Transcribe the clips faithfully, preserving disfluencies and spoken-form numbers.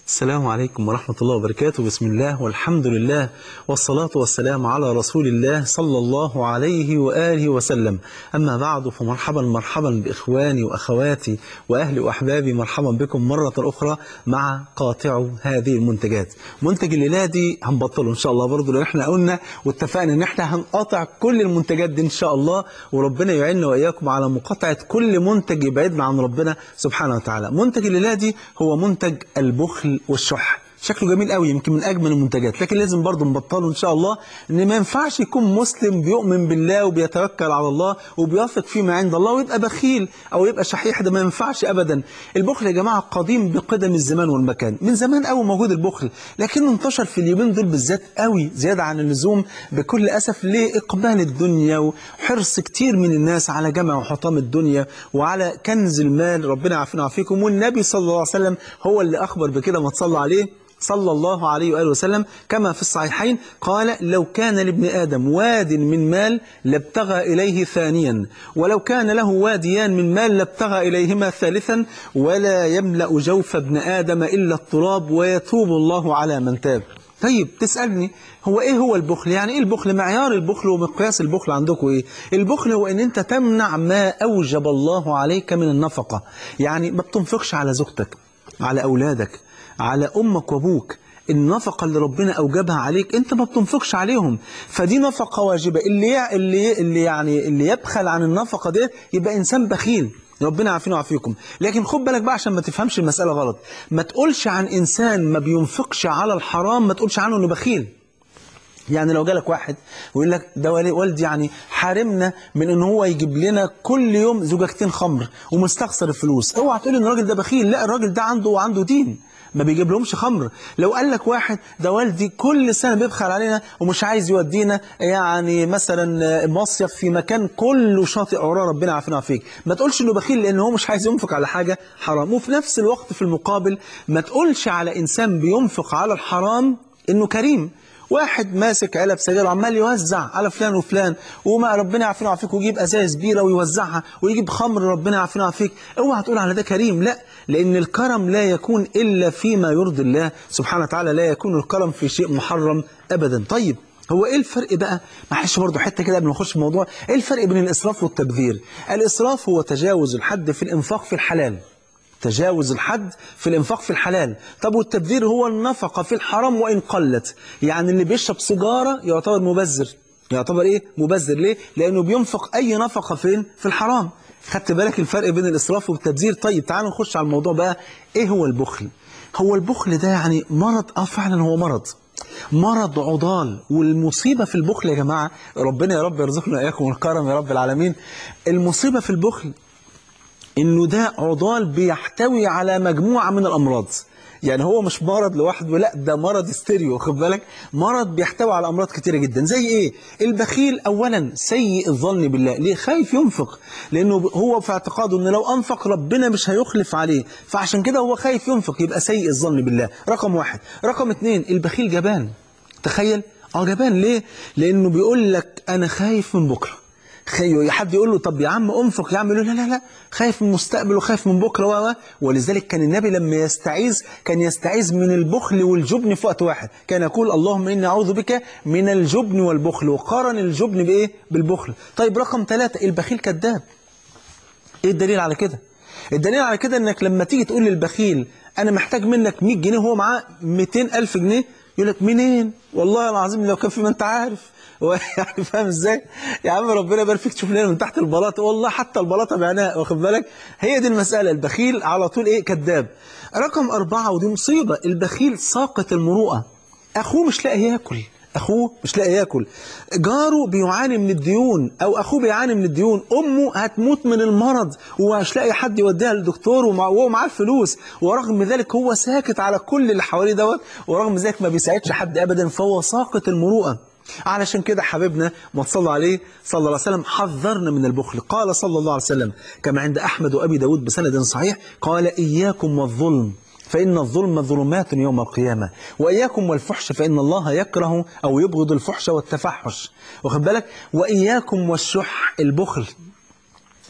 السلام عليكم ورحمة الله وبركاته. بسم الله والحمد لله والصلاة والسلام على رسول الله صلى الله عليه وآله وسلم. أما بعد، فمرحبا مرحبا بإخواني وأخواتي وأهلي وأحبابي، مرحبا بكم مرة أخرى مع قاطع هذه المنتجات. منتج الليلة دي هنبطله إن شاء الله برضو، لأن احنا قلنا واتفقنا إن احنا هنقاطع كل المنتجات دي إن شاء الله، وربنا يعيننا وإياكم على مقاطعة كل منتج يبعدنا عن ربنا سبحانه وتعالى. منتج الليلة دي هو منتج البخل والشح. شكله جميل قوي، يمكن من اجمل المنتجات، لكن لازم برضه نبطله ان شاء الله. ان ما ينفعش يكون مسلم بيؤمن بالله وبيتوكل على الله وبيثق فيما عند الله ويبقى بخيل او يبقى شحيح. ده ما ينفعش ابدا. البخل يا جماعه قديم بقدم الزمان والمكان، من زمان قوي موجود البخل، لكنه انتشر في اليومين دول بالذات قوي زياده عن اللزوم بكل اسف، لاقبال الدنيا وحرص كتير من الناس على جمع وحطام الدنيا وعلى كنز المال. ربنا يعافينا ويعافيكم. والنبي صلى الله عليه وسلم هو اللي اخبر بكده، ما تصلى عليه صلى الله عليه وآله وسلم كما في الصحيحين، قال: لو كان لابن آدم واد من مال لابتغى إليه ثانيا، ولو كان له واديان من مال لابتغى إليهما ثالثا، ولا يملأ جوف ابن آدم إلا التراب ويتوب الله على من تاب. طيب تسألني هو ايه هو البخل؟ يعني ايه البخل؟ معيار البخل ومقياس البخل عندكم ايه؟ البخل هو ان انت تمنع ما اوجب الله عليك من النفقة. يعني ما بتنفقش على زوجتك، على اولادك، على امك وابوك. النفقة اللي ربنا اوجبها عليك انت ما بتنفقش عليهم، فدي نفقة واجبة. اللي اللي اللي يعني اللي يبخل عن النفقة دي يبقى انسان بخيل. ربنا يعافينا ويعافيكم. لكن خد بالك بقى عشان ما تفهمش المسألة غلط، ما تقولش عن انسان ما بينفقش على الحرام ما تقولش عنه انه بخيل. يعني لو جالك واحد ويقول لك ده والدي يعني حارمنا من ان هو يجيب لنا كل يوم زجاجتين خمر ومستخسر الفلوس، اوعى تقول ان الراجل ده بخيل. لا، الراجل ده عنده عنده دين، ما بيجيب لهمش خمر. لو قال لك واحد ده والدي كل سنة بيبخل علينا ومش عايز يودينا يعني مثلا مصيف في مكان كله شاطئ عراه، ربنا يعافينا ويعافيك، ما تقولش انه بخيل لان هو مش عايز ينفق على حاجة حرام. وفي نفس الوقت في المقابل ما تقولش على انسان بينفق على الحرام انه كريم. واحد ماسك علب سجاير وعمال يوزع على فلان وفلان، وما ربنا يعافينا ويعافيك، ويجيب ازايز بيره ويوزعها، ويجيب خمر ربنا يعافينا ويعافيك، اوعى تقول على ده كريم. لا، لان الكرم لا يكون الا فيما يرضي الله سبحانه وتعالى، لا يكون الكرم في شيء محرم ابدا. طيب هو ايه الفرق بقى؟ معلش برضه حته كده قبل ما نخش في الموضوع، ايه الفرق بين الاسراف والتبذير؟ الاسراف هو تجاوز الحد في الانفاق في الحلال، تجاوز الحد في الانفاق في الحلال. طب والتبذير هو النفقة في الحرام وإن قلت. يعني اللي بيشرب سيجارة يعتبر مبذر، يعتبر إيه؟ مبذر. ليه؟ لأنه بينفق أي نفقة فين؟ في الحرام. خدت بالك الفرق بين الإسراف والتبذير؟ طيب تعالوا نخش على الموضوع بقى. إيه هو البخل؟ هو البخل ده يعني مرض. آه فعلا هو مرض، مرض عضال. والمصيبة في البخل يا جماعة، ربنا يا رب يرزقنا إياكم الكرم يا رب العالمين. المصيبة في البخل إنه ده عضال بيحتوي على مجموعة من الأمراض. يعني هو مش مرض لوحده، لا ده مرض استيريو، خد بالك، مرض بيحتوي على أمراض كتيرة جدا. زي إيه؟ البخيل أولا سيء الظن بالله. ليه؟ خايف ينفق، لأنه هو في اعتقاده إن لو أنفق ربنا مش هيخلف عليه، فعشان كده هو خايف ينفق، يبقى سيء الظن بالله. رقم واحد. رقم اتنين، البخيل جبان. تخيل، اه جبان. ليه؟ لأنه بيقول لك أنا خايف من بكرة. خيو حد يقول له طب يا عم انفق يا عم، يقول له لا لا لا، خايف من المستقبل وخايف من بكره و ولذلك كان النبي لما يستعيذ كان يستعيذ من البخل والجبن في وقت واحد. كان يقول اللهم اني اعوذ بك من الجبن والبخل، وقارن الجبن بايه؟ بالبخل. طيب رقم ثلاثة، البخيل كذاب. ايه الدليل على كده؟ الدليل على كده انك لما تيجي تقول للبخيل انا محتاج منك مية جنيه وهو معاه مئتين ألف جنيه، يقول لك منين؟ والله العظيم لو كان في ما انت عارف. يعني فاهم ازاي؟ يا عم ربنا يبارك فيك، تشوف لنا من تحت البلاطه، والله حتى البلاطه بعناها، واخد بالك؟ هي دي المساله. البخيل على طول ايه؟ كذاب. رقم أربعة ودي مصيبه، البخيل ساقط المروءه. اخوه مش لاقي ياكل، اخوه مش لاقي ياكل، جاره بيعاني من الديون او اخوه بيعاني من الديون، امه هتموت من المرض ومش لاقي حد يوديها للدكتور وهو معاه الفلوس، ورغم ذلك هو ساكت على كل اللي حواليه دوت، ورغم ذلك ما بيساعدش حد ابدا، فهو ساقط المروءه. علشان كده حبيبنا ما تصلى عليه صلى الله عليه وسلم حذرنا من البخل. قال صلى الله عليه وسلم كما عند أحمد وأبي داود بسند صحيح، قال إياكم والظلم فإن الظلم ظلمات يوم القيامة، وإياكم والفحش فإن الله يكره أو يبغض الفحش والتفحش، واخد بالك؟ وإياكم والشح البخل.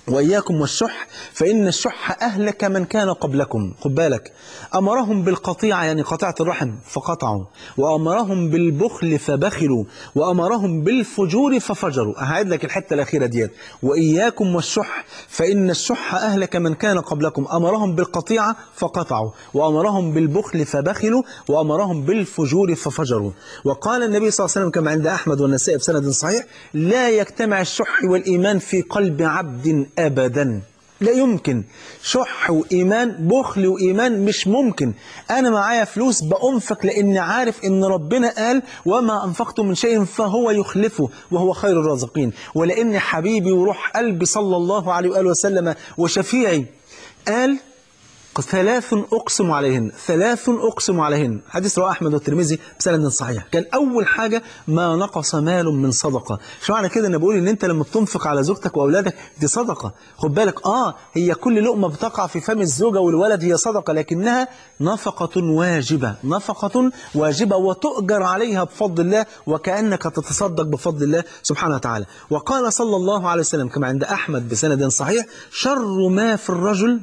وإياكم والشح فإن الشح أهلك من كان قبلكم. خد بالك، أمرهم بالقطيعة يعني قطيعة الرحم فقطعوا، وأمرهم بالبخل فبخلوا، وأمرهم بالفجور ففجروا. أهعد لك الحتة الأخيرة ديت، وإياكم والشح فإن الشح أهلك من كان قبلكم. أمرهم بالقطيعة فقطعوا، وأمرهم بالبخل فبخلوا، وأمرهم بالفجور ففجروا. وقال النبي صلى الله عليه وسلم كما عند أحمد والنسائي بسند صحيح: لا يجتمع الشح والإيمان في قلب عبد أبدا. لا يمكن. شح وإيمان، بخل وإيمان، مش ممكن. أنا معايا فلوس بأنفق لأني عارف إن ربنا قال: وما أنفقتم من شيء فهو يخلفه وهو خير الرازقين. ولأن حبيبي وروح قلبي صلى الله عليه وآله وسلم وشفيعي قال: ثلاث أقسم عليهن، ثلاث أقسم عليهن، حديث رواه أحمد والترمذي بسند صحيح. كان أول حاجة: ما نقص مال من صدقة. شو معنى كده؟ أنا بقول إن أنت لما بتنفق على زوجتك وأولادك دي صدقة. خد بالك، آه هي كل لقمة بتقع في فم الزوجة والولد هي صدقة، لكنها نفقة واجبة، نفقة واجبة وتؤجر عليها بفضل الله، وكأنك تتصدق بفضل الله سبحانه وتعالى. وقال صلى الله عليه وسلم كما عند أحمد بسند صحيح: شر ما في الرجل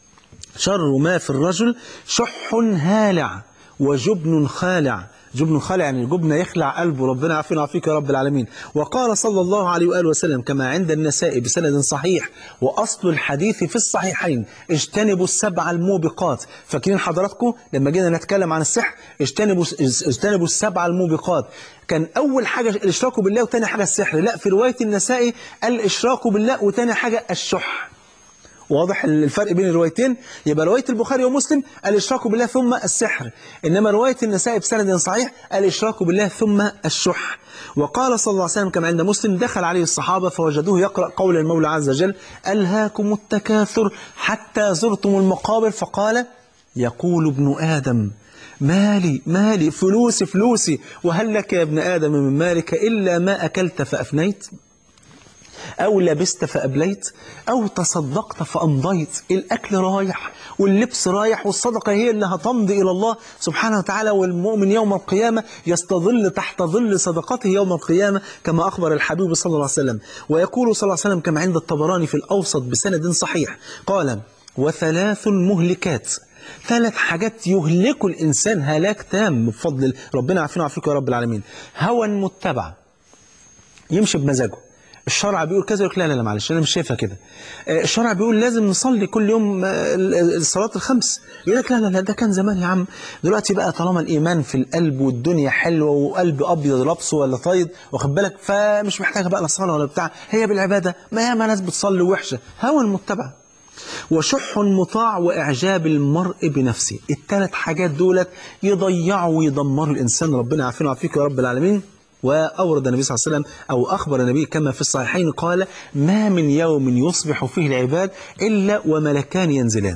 شر ما في الرجل شح هالع وجبن خالع. جبن خالع يعني الجبن يخلع قلبه، ربنا يعافينا ويعافيك يا رب العالمين. وقال صلى الله عليه وآله وسلم كما عند النسائي بسند صحيح، وأصل الحديث في الصحيحين: اجتنبوا السبع الموبقات. فاكرين حضراتكم لما جينا نتكلم عن السحر؟ اجتنبوا اجتنبوا السبع الموبقات. كان أول حاجة الإشراك بالله، وتاني حاجة السحر. لا، في رواية النسائي الإشراك بالله وتاني حاجة الشح. واضح الفرق بين الروايتين؟ يبقى رواية البخاري ومسلم الإشراك بالله ثم السحر، إنما رواية النسائي بسند صحيح الإشراك بالله ثم الشح. وقال صلى الله عليه وسلم كما عند مسلم: دخل عليه الصحابة فوجدوه يقرأ قول المولى عز وجل: ألهاكم التكاثر حتى زرتم المقابر، فقال: يقول ابن آدم مالي مالي، فلوسي فلوسي، وهل لك يا ابن آدم من مالك إلا ما أكلت فأفنيت، أو لبست فأبليت، أو تصدقت فأمضيت. الأكل رايح واللبس رايح، والصدقة هي اللي هتمضي إلى الله سبحانه وتعالى. والمؤمن يوم القيامة يستظل تحت ظل صدقته يوم القيامة، كما أخبر الحبيب صلى الله عليه وسلم. ويقول صلى الله عليه وسلم كما عند الطبراني في الأوسط بسند صحيح قال: وثلاث مهلكات، ثلاث حاجات يهلك الإنسان هلاك تام بفضل ربنا يعافينا ويعافيك يا رب العالمين: هوى متبع، يمشي بمزاجه. الشرع بيقول كذا، يقول لا لا لا معلش انا مش شايفها كده. الشرع بيقول لازم نصلي كل يوم الصلاه الخمس، يقول لك لا لا لا ده كان زمان يا عم، دلوقتي بقى طالما الايمان في القلب والدنيا حلوه وقلب ابيض لابسه ولا طايد، واخد بالك، فمش محتاجه بقى لا صلاه ولا بتاع، هي بالعباده ما ياما ناس بتصلي وحشه. هوى متبع، وشح مطاع، وإعجاب المرء بنفسه. الثلاث حاجات دولت يضيعوا ويدمروا الإنسان، ربنا يعافينا ويعافيك يا رب العالمين. وأورد النبي صلى الله عليه وسلم أو أخبر النبي كما في الصحيحين قال: ما من يوم يصبح فيه العباد إلا وملكان ينزلان.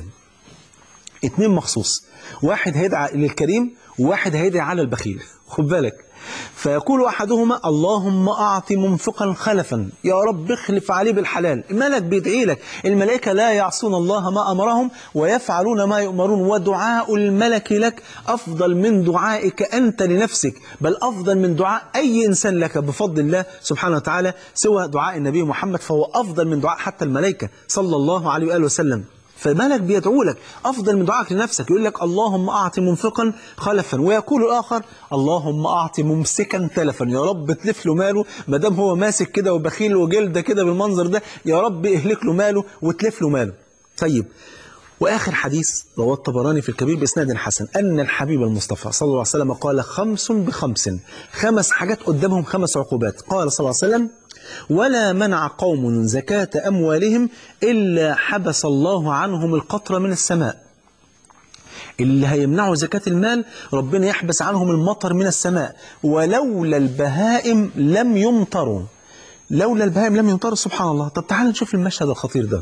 اتنين مخصوص، واحد هيدعى للكريم وواحد هيدعى على البخيل. خد بالك، فيقول أحدهما: اللهم أعط منفقا خلفا، يا رب اخلف عليه بالحلال. الملك بيدعي لك، الملائكة لا يعصون الله ما أمرهم ويفعلون ما يؤمرون، ودعاء الملك لك أفضل من دعائك أنت لنفسك، بل أفضل من دعاء أي إنسان لك بفضل الله سبحانه وتعالى، سوى دعاء النبي محمد فهو أفضل من دعاء حتى الملائكة صلى الله عليه وآله وسلم. فالملك بيدعو لك أفضل من دعائك لنفسك، يقول لك: اللهم أعط منفقا خلفا. ويقول الآخر: اللهم أعط ممسكا تلفا، يا رب تلف له ماله، ما دام هو ماسك كده وبخيل وجلده كده بالمنظر ده، يا رب اهلك له ماله وتلف له ماله. طيب، وآخر حديث رواه الطبراني في الكبير بإسناد حسن أن الحبيب المصطفى صلى الله عليه وسلم قال: خمس بخمس، خمس حاجات قدامهم خمس عقوبات. قال صلى الله عليه وسلم: ولا منع قوم زكاة أموالهم إلا حبس الله عنهم القطر من السماء. اللي هيمنعوا زكاة المال ربنا يحبس عنهم المطر من السماء. ولولا البهائم لم يمطروا، لولا البهائم لم يمطروا. سبحان الله. طب تعالوا نشوف المشهد الخطير ده،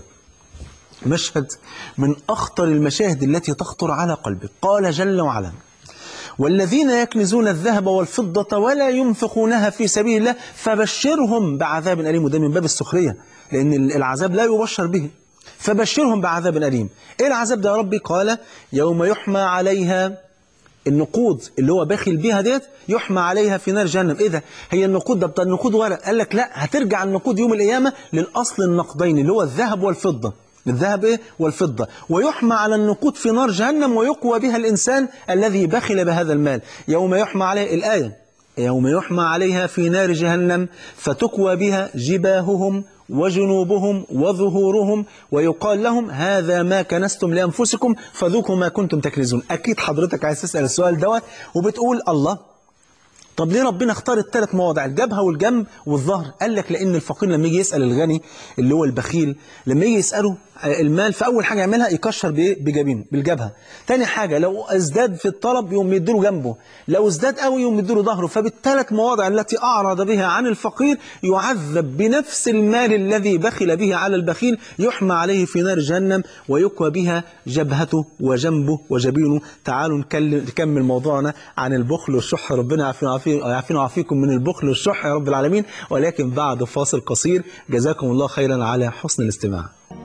مشهد من أخطر المشاهد التي تخطر على قلبك. قال جل وعلا: والذين يكنزون الذهب والفضة ولا ينفقونها في سبيل الله فبشرهم بعذاب أليم. وده من باب السخرية، لأن العذاب لا يبشر به، فبشرهم بعذاب أليم. إيه العذاب ده يا ربي؟ قال: يوم يحمى عليها النقود اللي هو باخل بيها ديت يحمى عليها في نار جهنم. ايه ده؟ هي النقود ده بتاع النقود ورق؟ قال لك لا، هترجع النقود يوم القيامه للاصل النقدين اللي هو الذهب والفضه، الذهب ايه والفضه، ويحمى على النقود في نار جهنم ويقوى بها الانسان الذي بخل بهذا المال. يوم يحمى عليه، الايه يوم يحمى عليها في نار جهنم فتكوى بها جباههم وجنوبهم وظهورهم ويقال لهم هذا ما كنستم لأنفسكم فذوقوا ما كنتم تكنزون. أكيد حضرتك عايز تسأل السؤال دوت وبتقول الله، طب ليه ربنا اختار الثلاث مواضع، الجبهة والجنب والظهر؟ قال لك لأن الفقير لما يجي يسأل الغني اللي هو البخيل، لما يجي يسأله المال فأول حاجة يعملها يكشر بإيه؟ بجبينه، بالجبهة. تاني حاجة لو ازداد في الطلب يوم يديله جنبه، لو ازداد قوي يوم يديله ظهره. فبالثلاث مواضع التي أعرض بها عن الفقير يعذب بنفس المال الذي بخل به على البخيل، يحمى عليه في نار جهنم ويكوى بها جبهته وجنبه وجبينه. تعالوا نكمل موضوعنا عن البخل والشح. ربنا يعافينا ويعافينا ويعافيكم من البخل والشح يا رب العالمين، ولكن بعد فاصل قصير. جزاكم الله خيرا على حسن الاستماع.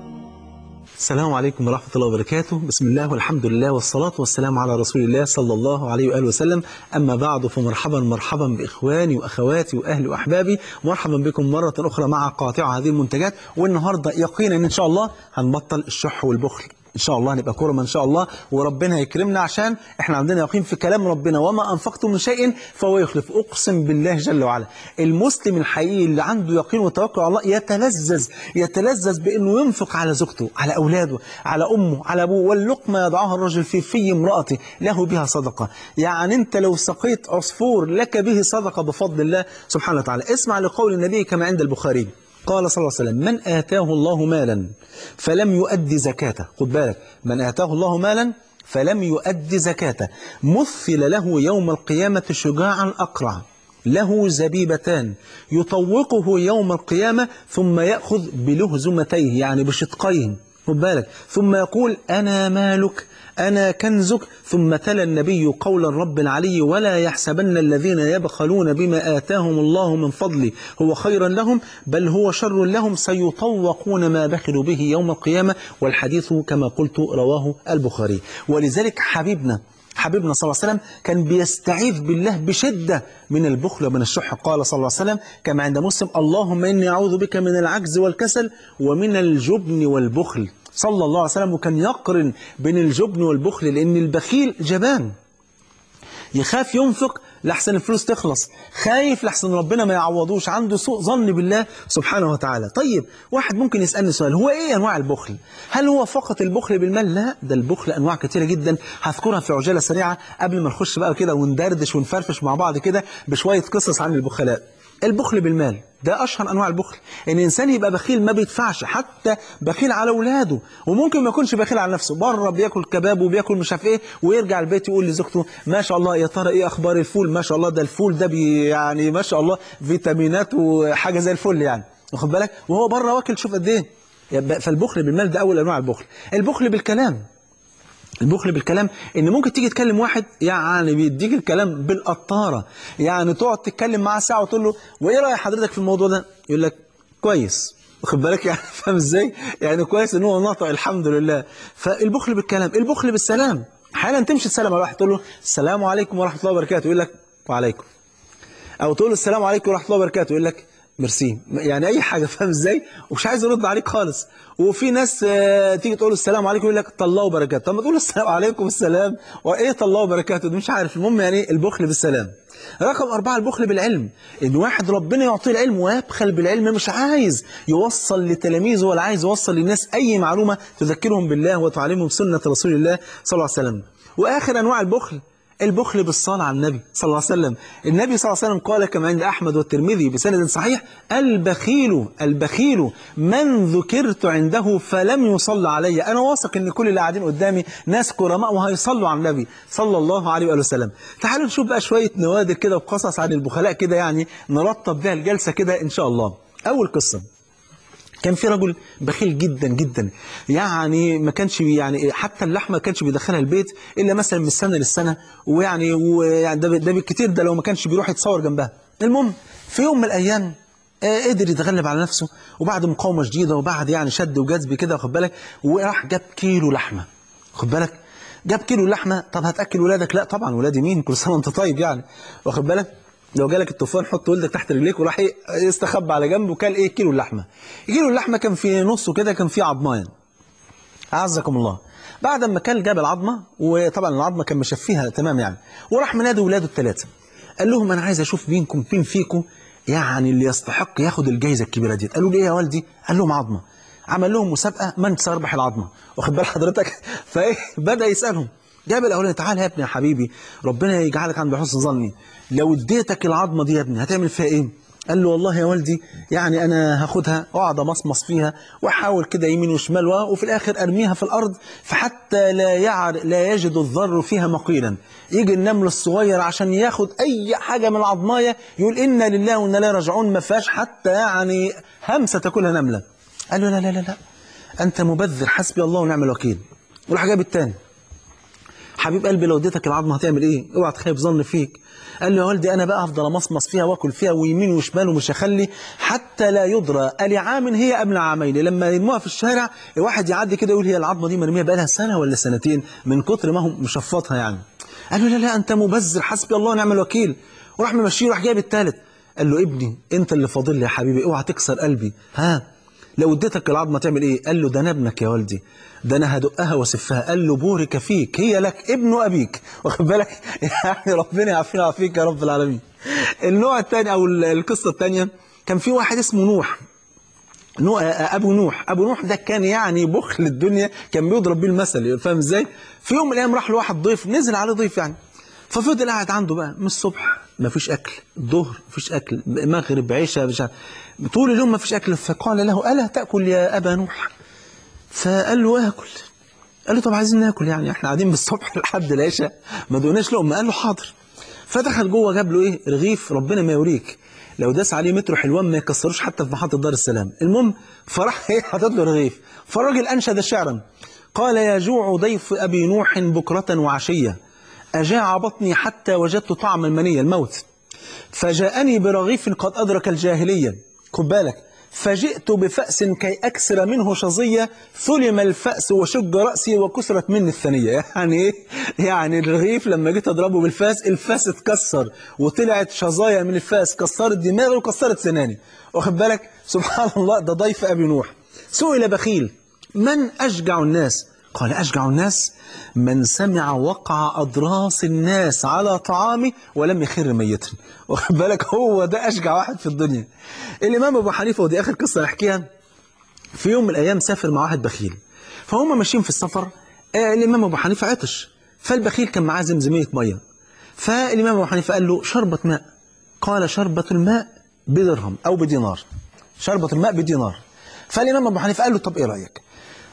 السلام عليكم ورحمة الله وبركاته. بسم الله والحمد لله والصلاة والسلام على رسول الله صلى الله عليه وآله وسلم. أما بعد فمرحبا مرحبا بإخواني وأخواتي وأهلي وأحبابي، مرحبا بكم مرة أخرى مع قاطع هذه المنتجات. والنهاردة يقينا إن شاء الله هنبطل الشح والبخل، إن شاء الله هنبقى كرما إن شاء الله، وربنا يكرمنا عشان إحنا عندنا يقين في كلام ربنا وما أنفقتم من شيء فهو يخلف. أقسم بالله جل وعلا المسلم الحقيقي اللي عنده يقين وتوكل على الله يتلذذ يتلذذ بأنه ينفق على زوجته، على أولاده، على أمه، على أبوه. واللقمة يضعها الرجل في في امرأته له بها صدقة. يعني أنت لو سقيت عصفور لك به صدقة بفضل الله سبحانه وتعالى. اسمع لقول النبي كما عند البخاري، قال صلى الله عليه وسلم: من آتاه الله مالا فلم يؤدي زكاته، خد بالك، من آتاه الله مالا فلم يؤدي زكاته مثل له يوم القيامة شجاعا أقرع له زبيبتان يطوقه يوم القيامة ثم يأخذ بلهزمتيه يعني بشقيه، خد بالك، ثم يقول أنا مالك أنا كنزك. ثم تلا النبي قول الرب العلي: ولا يحسبن الذين يبخلون بما آتاهم الله من فضله هو خيرا لهم بل هو شر لهم سيطوقون ما بخلوا به يوم القيامة. والحديث كما قلت رواه البخاري. ولذلك حبيبنا حبيبنا صلى الله عليه وسلم كان بيستعيذ بالله بشدة من البخل ومن الشح. قال صلى الله عليه وسلم كما عند مسلم: اللهم إني أعوذ بك من العجز والكسل ومن الجبن والبخل، صلى الله عليه وسلم. وكان يقرن بين الجبن والبخل لأن البخيل جبان، يخاف ينفق لحسن الفلوس تخلص، خايف لحسن ربنا ما يعوضوش، عنده سوء ظن بالله سبحانه وتعالى. طيب واحد ممكن يسألني سؤال، هو ايه انواع البخل؟ هل هو فقط البخل بالمال؟ لا، ده البخل انواع كثيره جدا هذكرها في عجاله سريعه قبل ما نخش بقى كده وندردش ونفرفش مع بعض كده بشويه قصص عن البخلاء. البخل بالمال ده أشهر أنواع البخل، إن الإنسان يبقى بخيل ما بيدفعش، حتى بخيل على أولاده، وممكن ما يكونش بخيل على نفسه، بره بياكل كباب وبياكل مش عارف إيه، ويرجع البيت يقول لزوجته ما شاء الله يا ترى إيه أخبار الفول، ما شاء الله ده الفول ده بي يعني ما شاء الله فيتامينات وحاجة زي الفل يعني، واخد بالك، وهو بره واكل شوف قد إيه. فالبخل بالمال ده أول أنواع البخل. البخل بالكلام، البخل بالكلام ان ممكن تيجي تكلم واحد يعني بيديك الكلام بالقطاره، يعني تقعد تتكلم معاه ساعه وتقول له وايه راي حضرتك في الموضوع ده، يقول لك كويس، واخد بالك يعني، فاهم ازاي؟ يعني كويس ان هو نطق الحمد لله. فالبخل بالكلام. البخل بالسلام، احيانا تمشي تسلم على واحد تقول له السلام عليكم ورحمه الله وبركاته، يقول لك وعليكم، او تقول له السلام عليكم ورحمه الله وبركاته، يقول لك ميرسي، يعني اي حاجه، فاهم ازاي؟ ومش عايز يرد عليك خالص. وفي ناس آه تيجي تقول له السلام عليكم يقول لك طلعوا بركاته. طب ما تقول السلام عليكم السلام وايه طلعوا بركاته ده، مش عارف. المهم يعني البخل بالسلام. رقم أربعة البخل بالعلم، إن واحد ربنا يعطيه العلم ويبخل بالعلم، مش عايز يوصل لتلاميذه ولا عايز يوصل للناس أي معلومة تذكرهم بالله وتعلمهم سنة رسول الله صلى الله عليه وسلم. وآخر أنواع البخل البخل بالصلاة على النبي صلى الله عليه وسلم. النبي صلى الله عليه وسلم قال كما عند أحمد والترمذي بسند صحيح: البخيل البخيل من ذكرت عنده فلم يصلى علي. أنا واثق إن كل اللي قاعدين قدامي ناس كرماء وهيصلوا على النبي صلى الله عليه وآله وسلم. تعالوا نشوف بقى شوية نوادر كده وقصص عن البخلاء كده، يعني نرتب بها الجلسة كده إن شاء الله. أول قصة، كان في رجل بخيل جدا جدا، يعني ما كانش يعني حتى اللحمه ما كانش بيدخلها البيت الا مثلا من السنه للسنه، ويعني ويعني ده ده بالكتير ده لو ما كانش بيروح يتصور جنبها. المهم في يوم من الايام آه قدر يتغلب على نفسه، وبعد مقاومه شديده وبعد يعني شد وجذب كده، واخد بالك، وراح جاب كيلو لحمه، خد بالك، جاب كيلو اللحمه، طب هتاكل ولادك؟ لا طبعا، ولادي مين، كل سنه وانت طيب يعني، واخد بالك؟ لو جالك الطوفان حط ولدك تحت رجليك وراح ايه يستخبى على جنب وكل ايه كيلو اللحمه. كيلو اللحمه كان في نصه كده كان فيه عظمايه، اعزكم الله. بعد ما كل جاب العظمه، وطبعا العظمه كان مشفيها تمام يعني، وراح منادي ولاده الثلاثه، قال لهم انا عايز اشوف مينكم مين فيكم يعني اللي يستحق ياخد الجائزه الكبيره دي. قالوا لي ايه يا والدي؟ قال لهم عظمه. عمل لهم مسابقه من سيربح العظمه، واخد بال حضرتك؟ فايه بدا يسالهم، جاب الاولاني تعال يا ابني يا حبيبي ربنا يجعلك عند حسن ظني، لو اديتك العظمه دي يا ابني هتعمل فيها ايه؟ قال له والله يا والدي يعني انا هاخدها واقعد امصمص فيها واحاول كده يمين وشمال، وفي الاخر ارميها في الارض فحتى لا يعر لا يجد الذر فيها مقيلا، يجي النمل الصغير عشان ياخد اي حاجه من العظمايه يقول انا لله وانا لا راجعون، ما فيهاش حتى يعني همسه تاكلها نمله. قال له لا لا لا لا انت مبذر، حسبي الله ونعم الوكيل. وراح جاب الثاني، حبيب قلبي لو اديتك العظمه هتعمل ايه؟ اوعى تخيب ظن فيك. قال له يا والدي انا بقى هفضل امصمص فيها واكل فيها ويمين وشمال ومش هخلي حتى لا يدرى ألعام هي ام لعامين، لما يرموها في الشارع الواحد يعدي كده يقول هي العظمه دي مرميه بقى لها سنه ولا سنتين من كتر ما هو مشفطها يعني. قال له لا لا انت مبذر، حسبي الله ونعم الوكيل. وراح ممشيه، راح جايب الثالث، قال له ابني انت اللي فاضل لي يا حبيبي، اوعى تكسر قلبي، ها لو اديتك العظمه تعمل ايه؟ قال له ده انا ابنك يا والدي، ده انا هدقها واسفها. قال له بورك فيك، هي لك ابن ابيك، واخد بالك؟ يعني ربنا يعافينا ويعافيك يا رب العالمين. النوع الثاني او القصه الثانيه، كان في واحد اسمه نوح، نوح ابو نوح. ابو نوح ده كان يعني بخل الدنيا، كان بيضرب بيه المثل، فاهم ازاي؟ في يوم من الايام راح له واحد ضيف، نزل عليه ضيف يعني، ففضل قاعد عنده بقى من الصبح ما فيش اكل، الظهر ما فيش اكل، مغرب عشاء مش عارف، طول اليوم ما فيش اكل. فقال له الا تاكل يا ابا نوح؟ فقال له اكل. قال له طب عايزين ناكل يعني، احنا قاعدين بالصبح لحد العشاء ما دوناش لقمه. قال له حاضر. فدخل جوه جاب له ايه رغيف، ربنا ما يوريك لو داس عليه مترو حلوان ما يكسروش حتى في محطه دار السلام. المهم فراح ايه حاطط له رغيف، فالراجل انشد شعرا قال يا جوع ضيف ابي نوح بكره وعشيه، أجاع بطني حتى وجدت طعم المنية الموت، فجاءني برغيف قد أدرك الجاهلية، خد بالك، فجئت بفأس كي أكسر منه شظية، ثلم الفأس وشج رأسي وكسرت مني الثنية. يعني إيه؟ يعني الرغيف لما جيت أضربه بالفاس، الفاس اتكسر وطلعت شظايا من الفاس كسرت دماغي وكسرت سناني، واخد بالك؟ سبحان الله. ده ضيف أبي نوح. سئل بخيل من أشجع الناس؟ قال أشجع الناس من سمع وقع أضراس الناس على طعامه ولم يخر ميتا، واخد بالك؟ هو ده أشجع واحد في الدنيا. الإمام أبو حنيفة، ودي آخر قصة نحكيها، في يوم من الأيام سافر مع واحد بخيل، فهم ماشيين في السفر، آه الإمام أبو حنيفة عطش، فالبخيل كان معاه زمزمية مية، فالإمام أبو حنيفة قال له شربة ماء. قال شربة الماء بدرهم أو بدينار، شربة الماء بدينار. فالإمام أبو حنيفة قال له طب إيه رأيك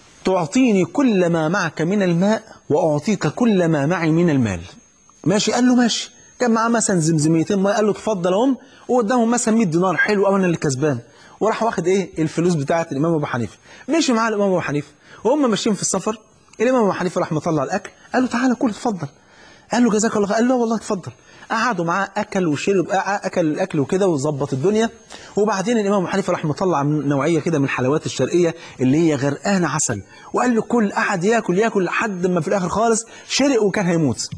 تعطيني كل ما معك من الماء وأعطيك كل ما معي من المال؟ ماشي؟ قال له ماشي. كان معاه مثلا زمزميتين ماء، قال له اتفضل اهم، وقدامهم مثلا مية دينار، حلو قوي انا اللي كسبان. وراح واخد ايه الفلوس بتاعه الامام ابو حنيفه، مشي معاه الامام ابو حنيفه، وهم ماشيين في السفر الامام ابو حنيفه راح مطلع الاكل، قال له تعالى كل اتفضل. قال له جزاك الله خير. قال له والله اتفضل. قعدوا معاه اكل وشرب، اكل الاكل وكده وظبط الدنيا. وبعدين الامام ابو حنيفه راح مطلع نوعيه كده من الحلويات الشرقيه اللي هي غرقانه عسل، وقال له كل، قعد ياكل ياكل لحد ما في الاخر خالص شرق وكان هيموت.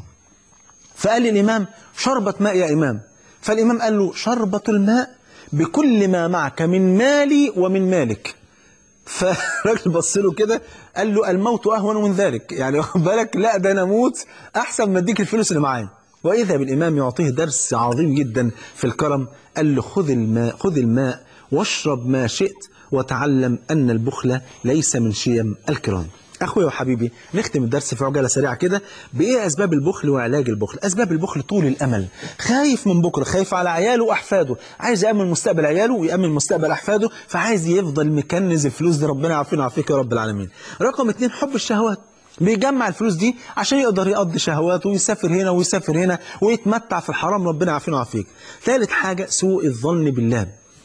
فقال للامام شربة ماء يا امام. فالامام قال له شربة الماء بكل ما معك من مالي ومن مالك. فالراجل بص له كده قال له الموت اهون من ذلك، يعني واخد بالك، لا ده انا اموت احسن ما اديك الفلوس اللي معايا. واذا بالامام يعطيه درس عظيم جدا في الكرم، قال له خذ الماء خذ الماء واشرب ما شئت وتعلم ان البخل ليس من شيم الكرام. اخويا وحبيبي، نختم الدرس في عجاله سريعه كده بايه اسباب البخل وعلاج البخل. اسباب البخل طول الامل، خايف من بكره، خايف على عياله واحفاده، عايز يامن مستقبل عياله ويامن مستقبل احفاده، فعايز يفضل مكنز الفلوس دي، ربنا يعافينا ويعافيك يا رب العالمين. رقم اثنين حب الشهوات، بيجمع الفلوس دي عشان يقدر يقضي شهواته ويسافر هنا ويسافر هنا ويتمتع في الحرام، ربنا يعافينا ويعافيك. ثالث حاجه سوء الظن بالله،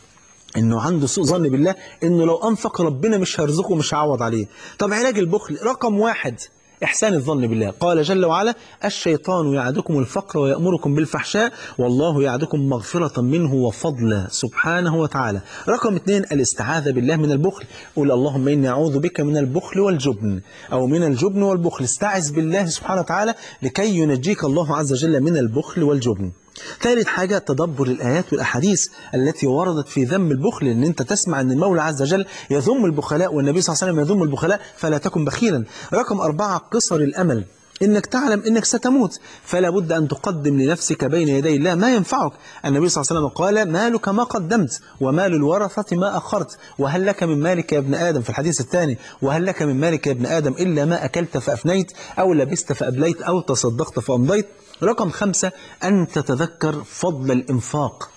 انه عنده سوء ظن بالله انه لو انفق ربنا مش هيرزقه ومش هيعوض عليه. طب علاج البخل رقم واحد إحسان الظن بالله. قال جل وعلا: الشيطان يعدكم الفقر ويأمركم بالفحشاء والله يعدكم مغفرة منه وفضلا سبحانه وتعالى. رقم اثنين الاستعاذة بالله من البخل. قل: اللهم إني أعوذ بك من البخل والجبن، أو من الجبن والبخل. استعذ بالله سبحانه وتعالى لكي ينجيك الله عز وجل من البخل والجبن. ثالث حاجة تدبر الآيات والأحاديث التي وردت في ذم البخل، إن أنت تسمع أن المولى عز وجل يذم البخلاء والنبي صلى الله عليه وسلم يذم البخلاء، فلا تكن بخيلا. رقم أربعة قصر الأمل، إنك تعلم إنك ستموت، فلا بد أن تقدم لنفسك بين يدي الله ما ينفعك. النبي صلى الله عليه وسلم قال: مالك ما قدمت ومال الورثة ما أخرت، وهل لك من مالك يا ابن آدم، في الحديث الثاني: وهل لك من مالك يا ابن آدم إلا ما أكلت فأفنيت، أو لبست فأبليت، أو تصدقت فأمضيت. رقم خمسة أن تتذكر فضل الإنفاق.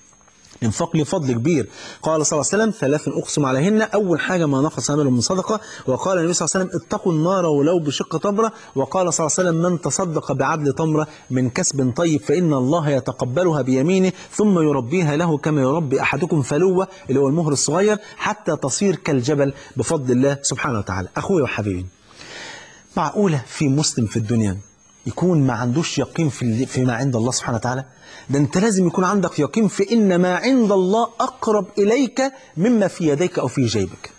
انفاق له فضل كبير. قال صلى الله عليه وسلم: ثلاث أقسم عليهن. أول حاجة ما نقص عمله من صدقة. وقال النبي صلى الله عليه وسلم: اتقوا النار ولو بشق تمرة. وقال صلى الله عليه وسلم: من تصدق بعدل تمرة من كسب طيب فإن الله يتقبلها بيمينه ثم يربيها له كما يربي أحدكم فلوة، اللي هو المهر الصغير، حتى تصير كالجبل بفضل الله سبحانه وتعالى. أخوي وحبيبي، معقولة في مسلم في الدنيا يكون ما عندوش يقين في فيما عند الله سبحانه وتعالى؟ ده انت لازم يكون عندك يقين في ان ما عند الله اقرب اليك مما في يديك او في جيبك.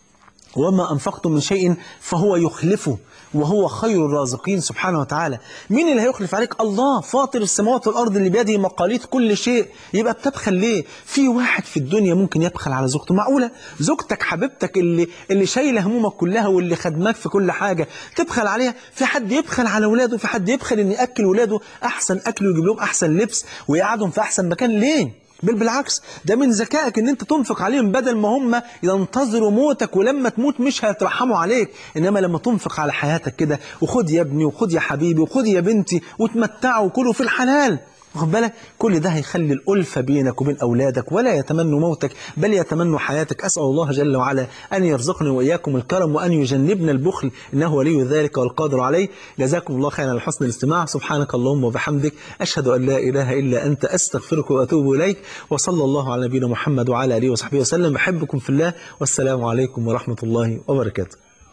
وما أنفقتم من شيء فهو يخلفه وهو خير الرازقين سبحانه وتعالى. مين اللي هيخلف عليك؟ الله، فاطر السماوات والأرض اللي بيده مقاليد كل شيء. يبقى بتبخل ليه؟ في واحد في الدنيا ممكن يبخل على زوجته. معقولة زوجتك حبيبتك اللي اللي شايله همومك كلها واللي خدمك في كل حاجة تبخل عليها؟ في حد يبخل على ولاده؟ في حد يبخل ان يأكل ولاده أحسن أكل ويجيب لهم أحسن لبس ويقعدهم في أحسن مكان؟ ليه؟ بل بالعكس، ده من ذكائك ان انت تنفق عليهم بدل ما هم ينتظروا موتك ولما تموت مش هيترحموا عليك. انما لما تنفق على حياتك كده، وخد يا ابني وخد يا حبيبي وخد يا بنتي وتمتعوا وكلوا في الحلال، واخد بالك؟ كل ده هيخلي الألفة بينك وبين أولادك، ولا يتمنوا موتك بل يتمنوا حياتك. أسأل الله جل وعلا أن يرزقني وإياكم الكرم وأن يجنبنا البخل، إنه ولي ذلك والقادر عليه. جزاكم الله خيرا على حسن الاستماع. سبحانك اللهم وبحمدك، أشهد أن لا إله إلا أنت، أستغفرك وأتوب إليك. وصلى الله على نبينا محمد وعلى آله وصحبه وسلم. بحبكم في الله، والسلام عليكم ورحمة الله وبركاته.